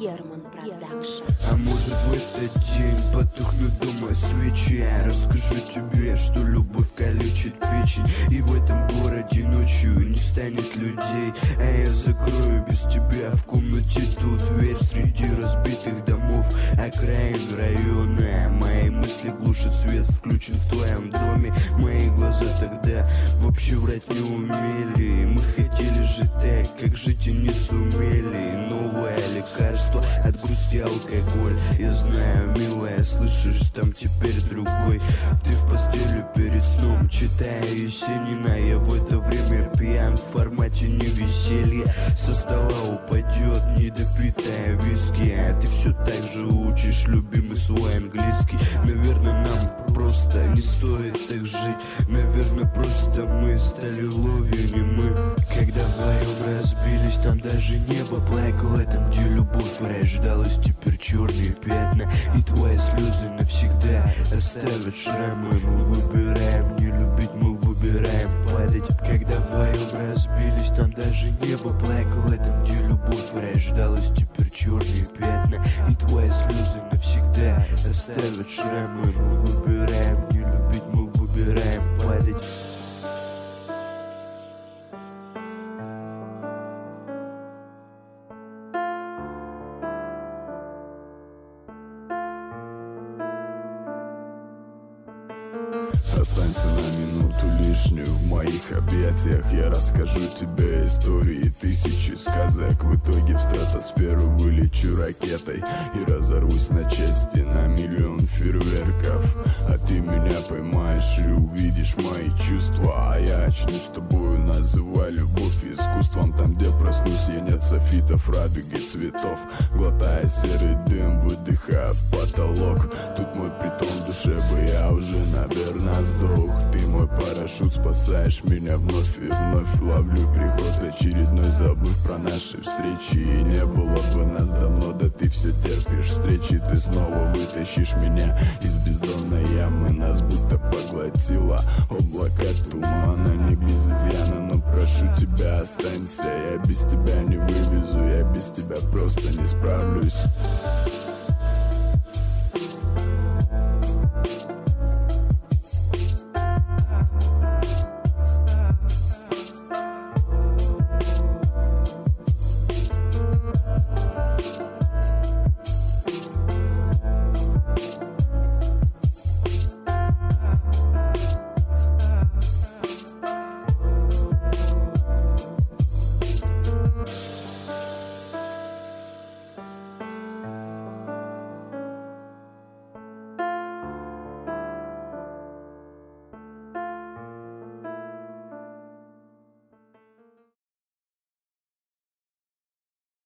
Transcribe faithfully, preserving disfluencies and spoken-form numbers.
Герман Продакшн. А может в этот день потухнут дома свечи? Я расскажу тебе, что любовь калечит печень, и в этом городе ночью не станет людей. А я закрою без тебя в комнате ту дверь среди разбитых домов окраин района. Мои мысли глушат свет, включен в твоем доме. Мои глаза тогда вообще врать не умели. Мы хотели жить так, как жить и не сумели. Новое лекарство от грусти алкоголь. Я знаю, милая, слышишь, там теперь другой. Ты в постели перед сном, читая Есенина. Я в это время пьян в формате не веселья. Со стола упадет недопитая виски, а ты все так же учишь любимый свой английский. Наверное, нам просто не стоит так жить. Наверное, просто мы стали ловью, не мы. Когда вдвоем разбились, там даже небо плакало. Там, где любовь рождалась, теперь черные пятна. И твои слезы навсегда оставят шрамы. Мы выбираем не любить, мы выбираем падать. Когда вдвоем разбились, там даже небо плакало. Там, где любовь рождалась, теперь черные пятна. И твои слезы навсегда оставят шрамы. Мы выбираем не любить, мы выбираем падать. Останься на минуту лишнюю в моих объятиях. Я расскажу тебе истории тысячи сказок. В итоге в стратосферу вылечу ракетой и разорвусь на части на миллион фейерверков. А ты меня поймаешь и увидишь мои чувства. А я очнусь с тобою, называй любовь искусством. Там, где проснусь, я нет софитов, радуги цветов. Глотая серый дым, выдыхая в потолок. Тут мой притон в душе бы я уже, наверное, сдох. Ты мой парашют, спасаешь меня вновь и вновь. Ловлю приход очередной, забыв про наши встречи. И не было бы нас давно, да ты все терпишь встречи. Ты снова вытащишь меня из бездонной ямы. Нас будто поглотило облако тумана. Не без изъяна, но прошу тебя, останься. Я без тебя не вывезу, я без тебя просто не справлюсь.